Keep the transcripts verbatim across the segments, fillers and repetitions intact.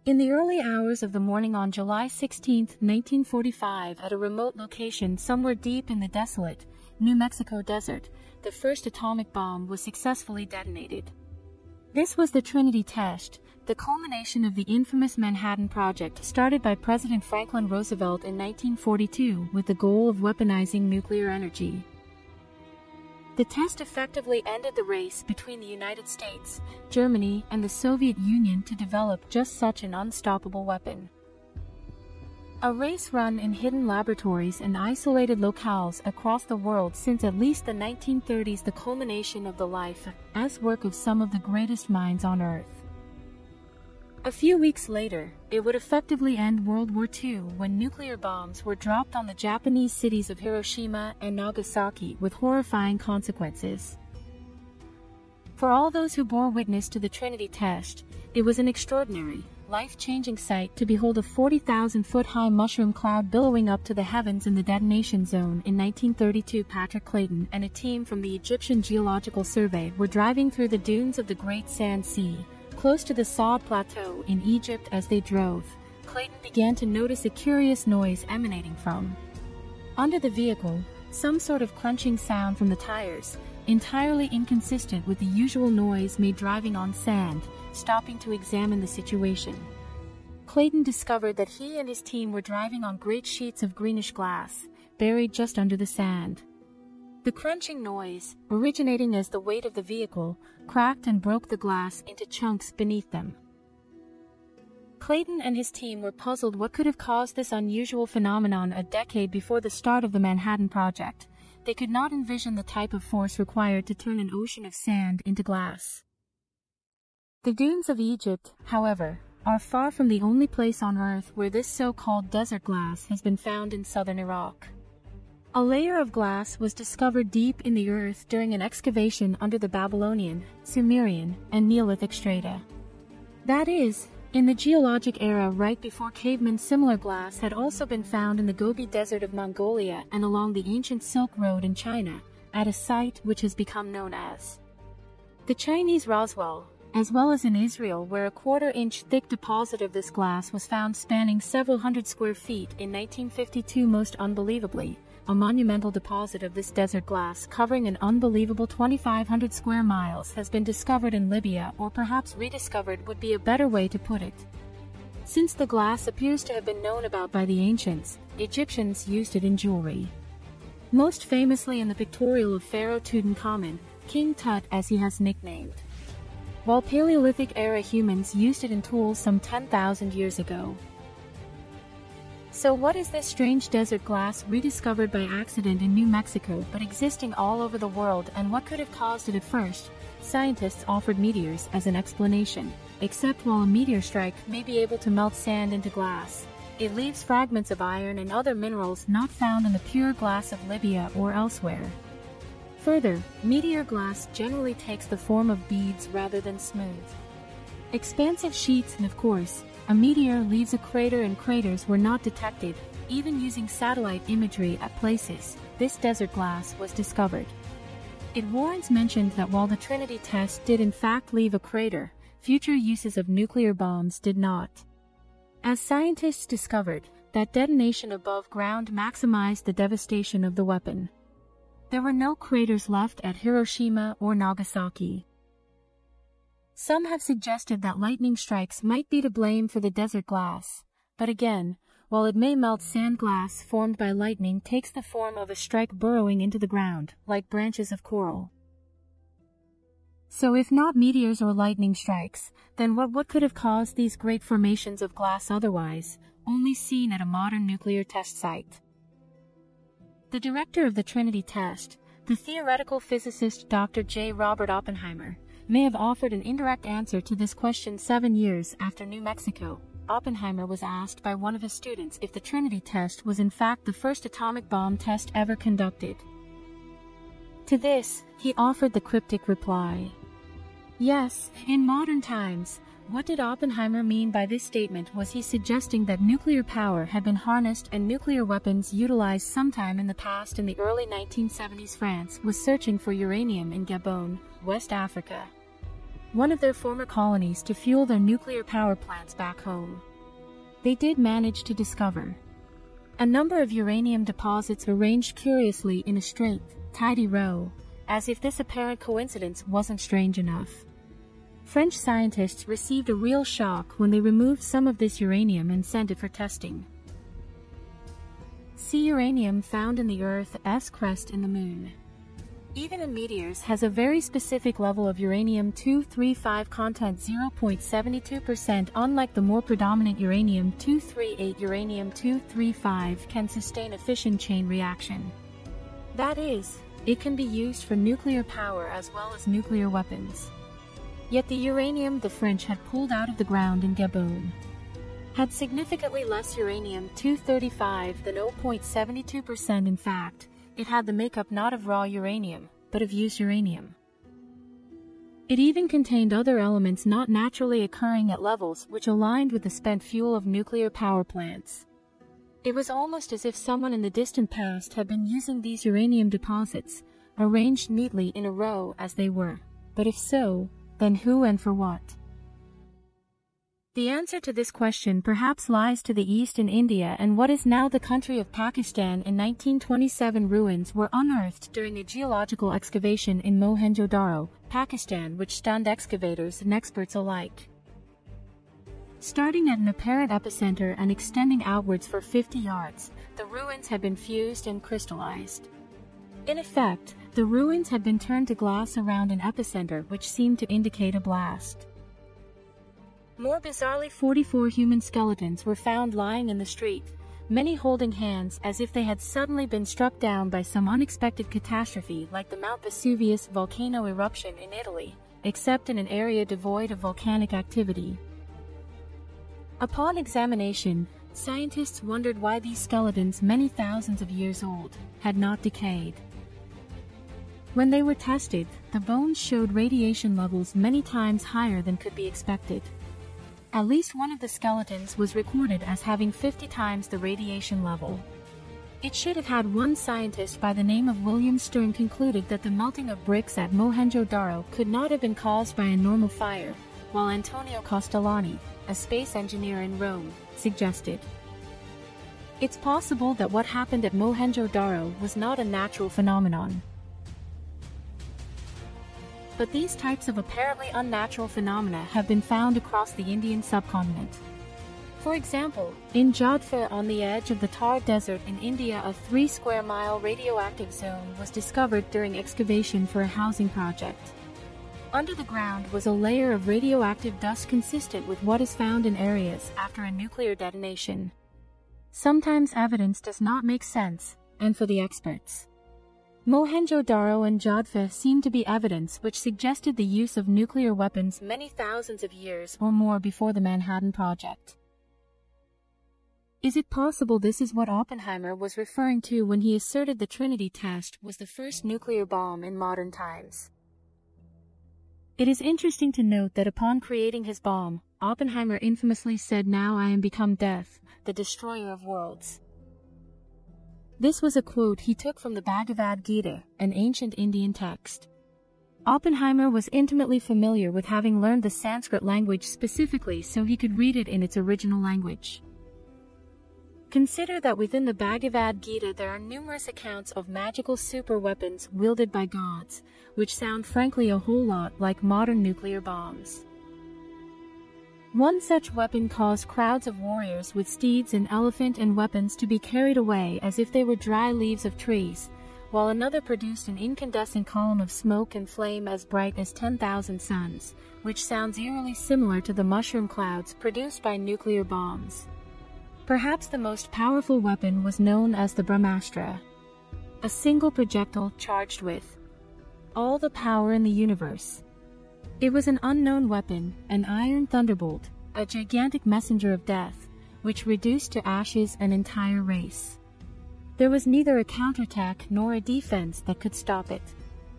In the early hours of the morning on July sixteenth, nineteen forty-five, at a remote location somewhere deep in the desolate New Mexico desert, the first atomic bomb was successfully detonated. This was the Trinity test, the culmination of the infamous Manhattan Project started by President Franklin Roosevelt in nineteen forty-two with the goal of weaponizing nuclear energy. The test effectively ended the race between the United States, Germany, and the Soviet Union to develop just such an unstoppable weapon. A race run in hidden laboratories and isolated locales across the world since at least the nineteen thirties, the culmination of the life as work of some of the greatest minds on Earth. A few weeks later, it would effectively end World War Two when nuclear bombs were dropped on the Japanese cities of Hiroshima and Nagasaki with horrifying consequences. For all those who bore witness to the Trinity test, it was an extraordinary, life-changing sight to behold a forty thousand foot high mushroom cloud billowing up to the heavens in the detonation zone. In nineteen thirty-two, Patrick Clayton and a team from the Egyptian Geological Survey were driving through the dunes of the Great Sand Sea, close to the Saad Plateau in Egypt. As they drove, Clayton began to notice a curious noise emanating from under the vehicle, some sort of crunching sound from the tires, entirely inconsistent with the usual noise made driving on sand. Stopping to examine the situation, Clayton discovered that he and his team were driving on great sheets of greenish glass, buried just under the sand. The crunching noise, originating as the weight of the vehicle, cracked and broke the glass into chunks beneath them. Clayton and his team were puzzled what could have caused this unusual phenomenon. A decade before the start of the Manhattan Project, they could not envision the type of force required to turn an ocean of sand into glass. The dunes of Egypt, however, are far from the only place on Earth where this so-called desert glass has been found. In southern Iraq, a layer of glass was discovered deep in the earth during an excavation under the Babylonian, Sumerian, and Neolithic strata. That is, in the geologic era right before cavemen. Similar glass had also been found in the Gobi Desert of Mongolia and along the ancient Silk Road in China, at a site which has become known as the Chinese Roswell, as well as in Israel, where a quarter-inch thick deposit of this glass was found spanning several hundred square feet in nineteen fifty-two. Most unbelievably, a monumental deposit of this desert glass covering an unbelievable twenty-five hundred square miles has been discovered in Libya, or perhaps rediscovered would be a better way to put it. Since the glass appears to have been known about by the ancients, Egyptians used it in jewelry. Most famously in the pictorial of Pharaoh Tutankhamun, King Tut as he has nicknamed, while Paleolithic-era humans used it in tools some ten thousand years ago. So what is this strange desert glass rediscovered by accident in New Mexico but existing all over the world, and what could have caused it at first? Scientists offered meteors as an explanation, except while a meteor strike may be able to melt sand into glass, it leaves fragments of iron and other minerals not found in the pure glass of Libya or elsewhere. Further, meteor glass generally takes the form of beads rather than smooth, expansive sheets, and of course, a meteor leaves a crater, and craters were not detected, even using satellite imagery at places this desert glass was discovered. It warrants mention that while the Trinity test did in fact leave a crater, future uses of nuclear bombs did not. As scientists discovered, that detonation above ground maximized the devastation of the weapon. There were no craters left at Hiroshima or Nagasaki. Some have suggested that lightning strikes might be to blame for the desert glass, but again, while it may melt, sand glass formed by lightning takes the form of a strike burrowing into the ground, like branches of coral. So if not meteors or lightning strikes, then what, what could have caused these great formations of glass otherwise, only seen at a modern nuclear test site? The director of the Trinity test, the theoretical physicist Doctor J. Robert Oppenheimer, may have offered an indirect answer to this question seven years after New Mexico. Oppenheimer was asked by one of his students if the Trinity test was in fact the first atomic bomb test ever conducted. To this, he offered the cryptic reply, "Yes, in modern times." What did Oppenheimer mean by this statement? Was he suggesting that nuclear power had been harnessed and nuclear weapons utilized sometime in the past? In the early nineteen seventies, France was searching for uranium in Gabon, West Africa. one of their former colonies, to fuel their nuclear power plants back home. They did manage to discover a number of uranium deposits arranged curiously in a straight, tidy row, as if this apparent coincidence wasn't strange enough. French scientists received a real shock when they removed some of this uranium and sent it for testing. See uranium found in the Earth's crust in the Moon. Even in meteors has a very specific level of uranium two thirty-five content, zero point seven two percent, unlike the more predominant uranium two thirty-eight. Uranium two thirty-five can sustain a fission chain reaction. That is, it can be used for nuclear power as well as nuclear weapons. Yet the uranium the French had pulled out of the ground in Gabon had significantly less uranium two thirty-five than zero point seven two percent. In fact, it had the makeup not of raw uranium, but of used uranium. It even contained other elements not naturally occurring at levels which aligned with the spent fuel of nuclear power plants. It was almost as if someone in the distant past had been using these uranium deposits, arranged neatly in a row as they were. But if so, then who and for what? The answer to this question perhaps lies to the east in India, and what is now the country of Pakistan. In nineteen twenty-seven, ruins were unearthed during a geological excavation in Mohenjo-Daro, Pakistan, which stunned excavators and experts alike. Starting at an apparent epicenter and extending outwards for fifty yards, the ruins had been fused and crystallized. In effect, the ruins had been turned to glass around an epicenter, which seemed to indicate a blast. More bizarrely, forty-four human skeletons were found lying in the street, many holding hands as if they had suddenly been struck down by some unexpected catastrophe like the Mount Vesuvius volcano eruption in Italy, except in an area devoid of volcanic activity. Upon examination, scientists wondered why these skeletons, many thousands of years old, had not decayed. When they were tested, the bones showed radiation levels many times higher than could be expected. At least one of the skeletons was recorded as having fifty times the radiation level. It should have had one scientist by the name of William Stern concluded that the melting of bricks at Mohenjo-Daro could not have been caused by a normal fire, while Antonio Castellani, a space engineer in Rome, suggested it's possible that what happened at Mohenjo-Daro was not a natural phenomenon. But these types of apparently unnatural phenomena have been found across the Indian subcontinent. For example, in Jodhpur on the edge of the Thar Desert in India, a three square mile radioactive zone was discovered during excavation for a housing project. Under the ground was a layer of radioactive dust consistent with what is found in areas after a nuclear detonation. Sometimes evidence does not make sense, and for the experts, Mohenjo-Daro and Jodhpur seemed to be evidence which suggested the use of nuclear weapons many thousands of years or more before the Manhattan Project. Is it possible this is what Oppenheimer was referring to when he asserted the Trinity test was the first nuclear bomb in modern times? It is interesting to note that upon creating his bomb, Oppenheimer infamously said, "Now I am become death, the destroyer of worlds." This was a quote he took from the Bhagavad Gita, an ancient Indian text. Oppenheimer was intimately familiar with having learned the Sanskrit language specifically so he could read it in its original language. Consider that within the Bhagavad Gita there are numerous accounts of magical superweapons wielded by gods, which sound frankly a whole lot like modern nuclear bombs. One such weapon caused crowds of warriors with steeds and elephant and weapons to be carried away as if they were dry leaves of trees, while another produced an incandescent column of smoke and flame as bright as ten thousand suns, which sounds eerily similar to the mushroom clouds produced by nuclear bombs. Perhaps the most powerful weapon was known as the Brahmastra, a single projectile charged with all the power in the universe. It was an unknown weapon, an iron thunderbolt, a gigantic messenger of death, which reduced to ashes an entire race. There was neither a counterattack nor a defense that could stop it.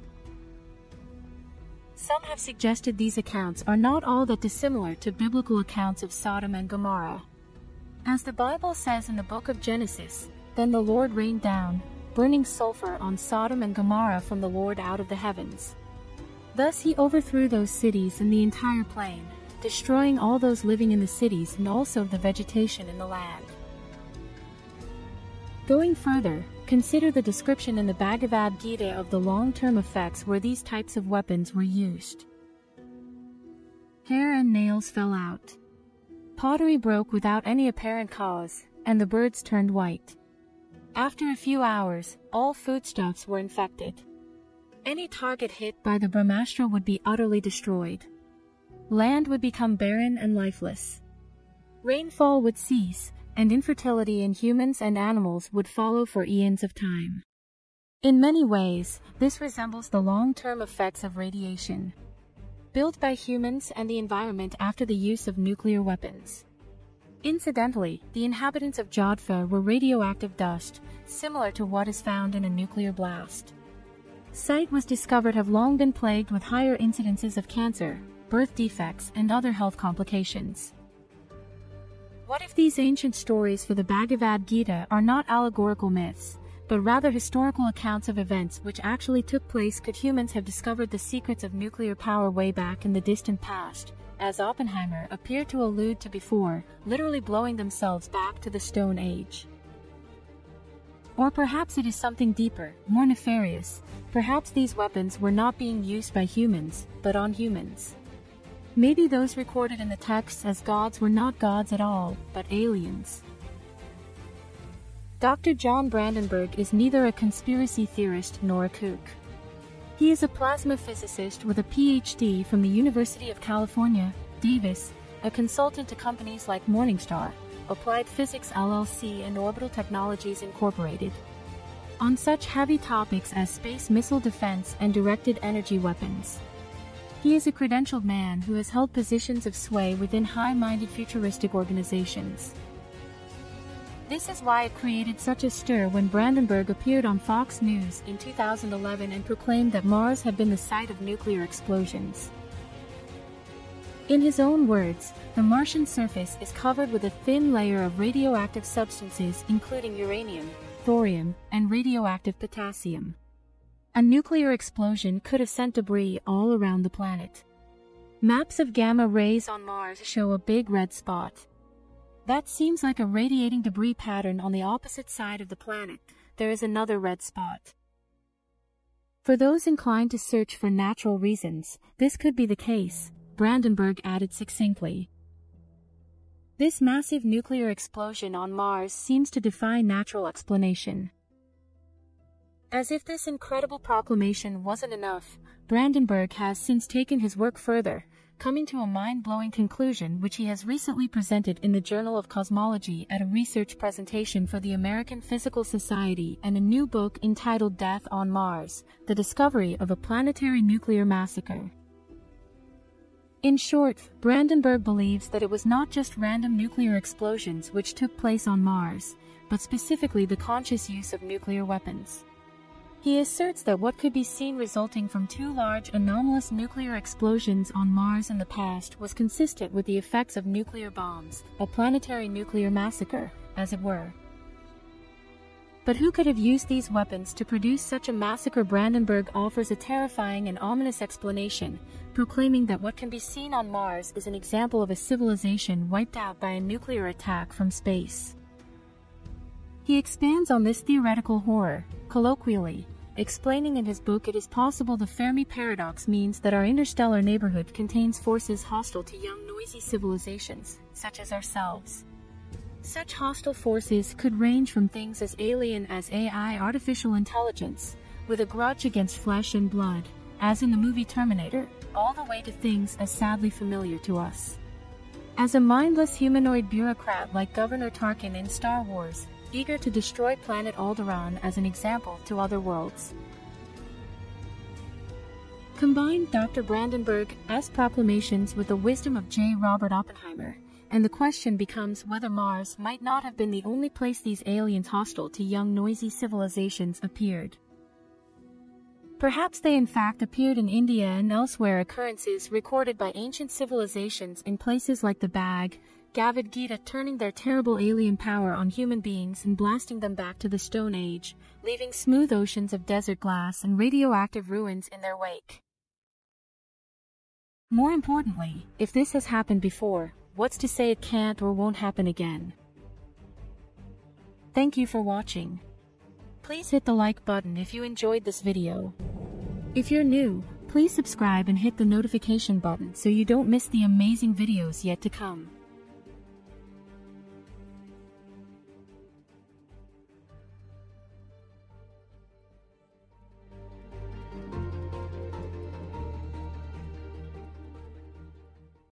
Some have suggested these accounts are not all that dissimilar to biblical accounts of Sodom and Gomorrah. As the Bible says in the book of Genesis, "Then the Lord rained down burning sulfur on Sodom and Gomorrah from the Lord out of the heavens." Thus he overthrew those cities and the entire plain, destroying all those living in the cities and also the vegetation in the land. Going further, consider the description in the Bhagavad Gita of the long-term effects where these types of weapons were used. Hair and nails fell out. Pottery broke without any apparent cause, and the birds turned white. After a few hours, all foodstuffs were infected. Any target hit by the Brahmastra would be utterly destroyed. Land would become barren and lifeless. Rainfall would cease, and infertility in humans and animals would follow for eons of time. In many ways, this resembles the long-term effects of radiation, built by humans and the environment after the use of nuclear weapons. Incidentally, the inhabitants of Jodhpur were radioactive dust, similar to what is found in a nuclear blast. Site was discovered have long been plagued with higher incidences of cancer, birth defects, and other health complications. What if these ancient stories for the Bhagavad Gita are not allegorical myths, but rather historical accounts of events which actually took place? Could humans have discovered the secrets of nuclear power way back in the distant past, as Oppenheimer appeared to allude to before, literally blowing themselves back to the Stone Age? Or perhaps it is something deeper, more nefarious. Perhaps these weapons were not being used by humans, but on humans. Maybe those recorded in the texts as gods were not gods at all, but aliens. Doctor John Brandenburg is neither a conspiracy theorist nor a kook. He is a plasma physicist with a P H D from the University of California, Davis, a consultant to companies like Morningstar, Applied Physics L L C and Orbital Technologies Incorporated, on such heavy topics as space missile defense and directed energy weapons. He is a credentialed man who has held positions of sway within high-minded futuristic organizations. This is why it created such a stir when Brandenburg appeared on Fox News in two thousand eleven and proclaimed that Mars had been the site of nuclear explosions. In his own words, the Martian surface is covered with a thin layer of radioactive substances including uranium, thorium, and radioactive potassium. A nuclear explosion could have sent debris all around the planet. Maps of gamma rays on Mars show a big red spot. That seems like a radiating debris pattern. On the opposite side of the planet, there is another red spot. For those inclined to search for natural reasons, this could be the case, Brandenburg added succinctly. This massive nuclear explosion on Mars seems to defy natural explanation. As if this incredible proclamation wasn't enough, Brandenburg has since taken his work further, coming to a mind-blowing conclusion which he has recently presented in the Journal of Cosmology at a research presentation for the American Physical Society and a new book entitled Death on Mars, The Discovery of a Planetary Nuclear Massacre. In short, Brandenburg believes that it was not just random nuclear explosions which took place on Mars, but specifically the conscious use of nuclear weapons. He asserts that what could be seen resulting from two large anomalous nuclear explosions on Mars in the past was consistent with the effects of nuclear bombs, a planetary nuclear massacre, as it were. But who could have used these weapons to produce such a massacre? Brandenburg offers a terrifying and ominous explanation, proclaiming that what can be seen on Mars is an example of a civilization wiped out by a nuclear attack from space. He expands on this theoretical horror, colloquially, explaining in his book it is possible the Fermi paradox means that our interstellar neighborhood contains forces hostile to young noisy civilizations, such as ourselves. Such hostile forces could range from things as alien as A I, artificial intelligence, with a grudge against flesh and blood, as in the movie Terminator, all the way to things as sadly familiar to us as a mindless humanoid bureaucrat like Governor Tarkin in Star Wars, eager to destroy planet Alderaan as an example to other worlds. Combine Doctor Brandenburg's proclamations with the wisdom of J. Robert Oppenheimer, and the question becomes whether Mars might not have been the only place these aliens hostile to young noisy civilizations appeared. Perhaps they in fact appeared in India and elsewhere, occurrences recorded by ancient civilizations in places like the Bhagavad Gita turning their terrible alien power on human beings and blasting them back to the Stone Age, leaving smooth oceans of desert glass and radioactive ruins in their wake. More importantly, if this has happened before, what's to say it can't or won't happen again? Thank you for watching. Please hit the like button if you enjoyed this video. If you're new, please subscribe and hit the notification button so you don't miss the amazing videos yet to come.